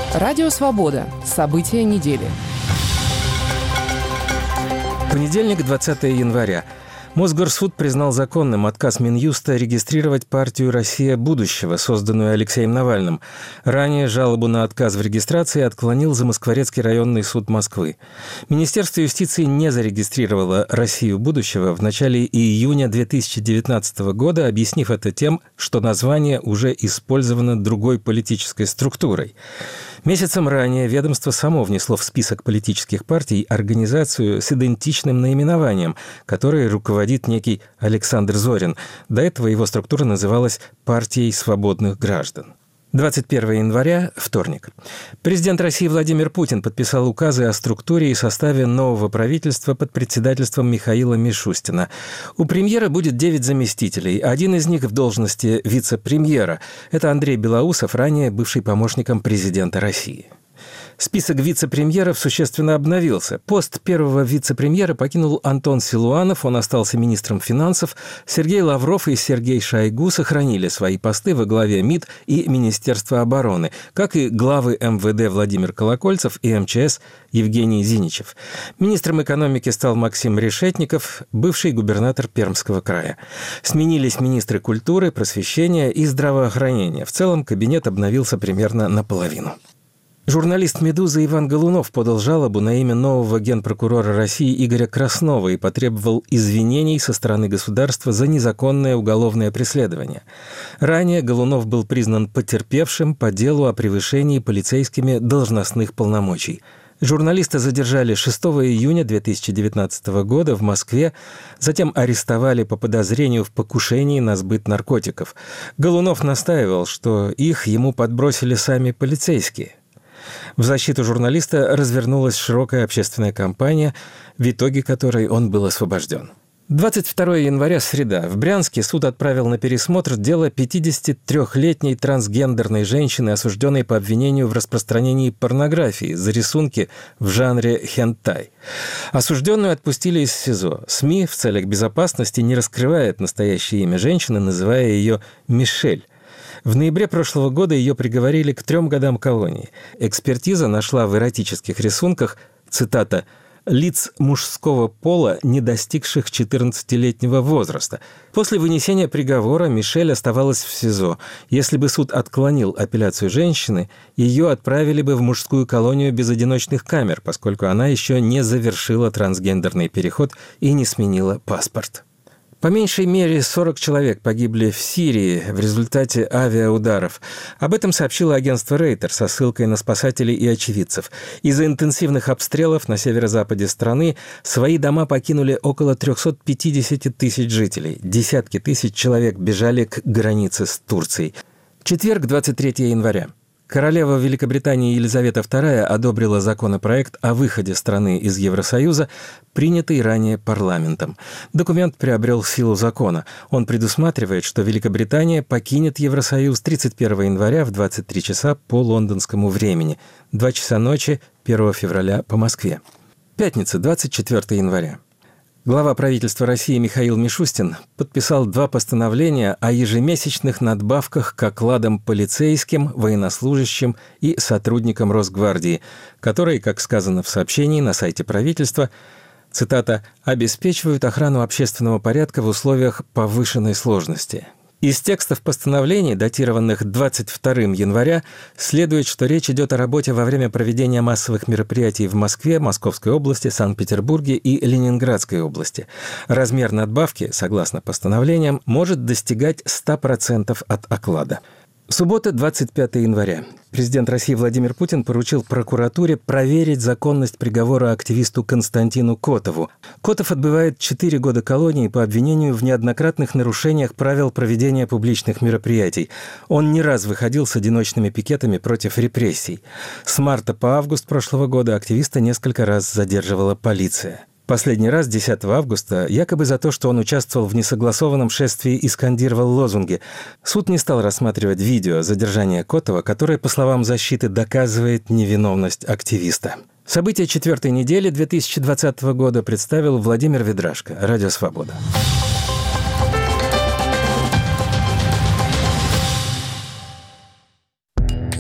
Радио «Свобода». События недели. Понедельник, 20 января. Мосгорсуд признал законным отказ Минюста регистрировать партию «Россия будущего», созданную Алексеем Навальным. Ранее жалобу на отказ в регистрации отклонил Замоскворецкий районный суд Москвы. Министерство юстиции не зарегистрировало «Россию будущего» в начале июня 2019 года, объяснив это тем, что название уже использовано другой политической структурой. Месяцем ранее ведомство само внесло в список политических партий организацию с идентичным наименованием, которой руководит некий Александр Зорин. До этого его структура называлась «Партией свободных граждан». 21 января, вторник. Президент России Владимир Путин подписал указы о структуре и составе нового правительства под председательством Михаила Мишустина. У премьера будет 9 заместителей. Один из них в должности вице-премьера. Это Андрей Белоусов, ранее бывший помощником президента России. Список вице-премьеров существенно обновился. Пост первого вице-премьера покинул Антон Силуанов, он остался министром финансов. Сергей Лавров и Сергей Шойгу сохранили свои посты во главе МИД и Министерства обороны, как и главы МВД Владимир Колокольцев и МЧС Евгений Зиничев. Министром экономики стал Максим Решетников, бывший губернатор Пермского края. Сменились министры культуры, просвещения и здравоохранения. В целом кабинет обновился примерно наполовину. Журналист «Медузы» Иван Голунов подал жалобу на имя нового генпрокурора России Игоря Краснова и потребовал извинений со стороны государства за незаконное уголовное преследование. Ранее Голунов был признан потерпевшим по делу о превышении полицейскими должностных полномочий. Журналиста задержали 6 июня 2019 года в Москве, затем арестовали по подозрению в покушении на сбыт наркотиков. Голунов настаивал, что их ему подбросили сами полицейские. В защиту журналиста развернулась широкая общественная кампания, в итоге которой он был освобожден. 22 января, среда. В Брянске суд отправил на пересмотр дело 53-летней трансгендерной женщины, осужденной по обвинению в распространении порнографии за рисунки в жанре хентай. Осужденную отпустили из СИЗО. СМИ в целях безопасности не раскрывает настоящее имя женщины, называя ее Мишель. В ноябре прошлого года ее приговорили к 3 годам колонии. Экспертиза нашла в эротических рисунках, цитата, «лиц мужского пола, не достигших 14-летнего возраста». После вынесения приговора Мишель оставалась в СИЗО. Если бы суд отклонил апелляцию женщины, ее отправили бы в мужскую колонию без одиночных камер, поскольку она еще не завершила трансгендерный переход и не сменила паспорт. По меньшей мере 40 человек погибли в Сирии в результате авиаударов. Об этом сообщило агентство Рейтер со ссылкой на спасателей и очевидцев. Из-за интенсивных обстрелов на северо-западе страны свои дома покинули около 350 тысяч жителей. Десятки тысяч человек бежали к границе с Турцией. Четверг, 23 января. Королева Великобритании Елизавета II одобрила законопроект о выходе страны из Евросоюза, принятый ранее парламентом. Документ приобрел силу закона. Он предусматривает, что Великобритания покинет Евросоюз 31 января в 23 часа по лондонскому времени, 2 часа ночи 1 февраля по Москве. Пятница, 24 января. Глава правительства России Михаил Мишустин подписал 2 постановления о ежемесячных надбавках к окладам полицейским, военнослужащим и сотрудникам Росгвардии, которые, как сказано в сообщении на сайте правительства, цитата, «обеспечивают охрану общественного порядка в условиях повышенной сложности». Из текстов постановлений, датированных 22 января, следует, что речь идет о работе во время проведения массовых мероприятий в Москве, Московской области, Санкт-Петербурге и Ленинградской области. Размер надбавки, согласно постановлениям, может достигать 100% от оклада. Суббота, 25 января. Президент России Владимир Путин поручил прокуратуре проверить законность приговора активисту Константину Котову. Котов отбывает 4 года колонии по обвинению в неоднократных нарушениях правил проведения публичных мероприятий. Он не раз выходил с одиночными пикетами против репрессий. С марта по август прошлого года активиста несколько раз задерживала полиция. Последний раз 10 августа якобы за то, что он участвовал в несогласованном шествии и скандировал лозунги. Суд не стал рассматривать видео задержания Котова, которое, по словам защиты, доказывает невиновность активиста. События 4-й недели 2020 года представил Владимир Ведрашко, Радио «Свобода».